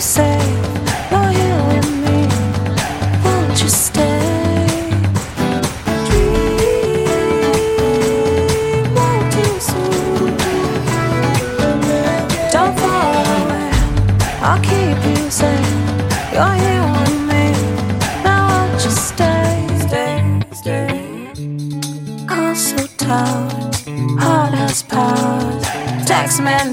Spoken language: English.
say you're here with me? Won't you stay? Dream, won't you soon? Don't fall away, I'll keep you safe. You're here with me, now won't you stay? Stay, stay. Call so tired, heart has power. Text man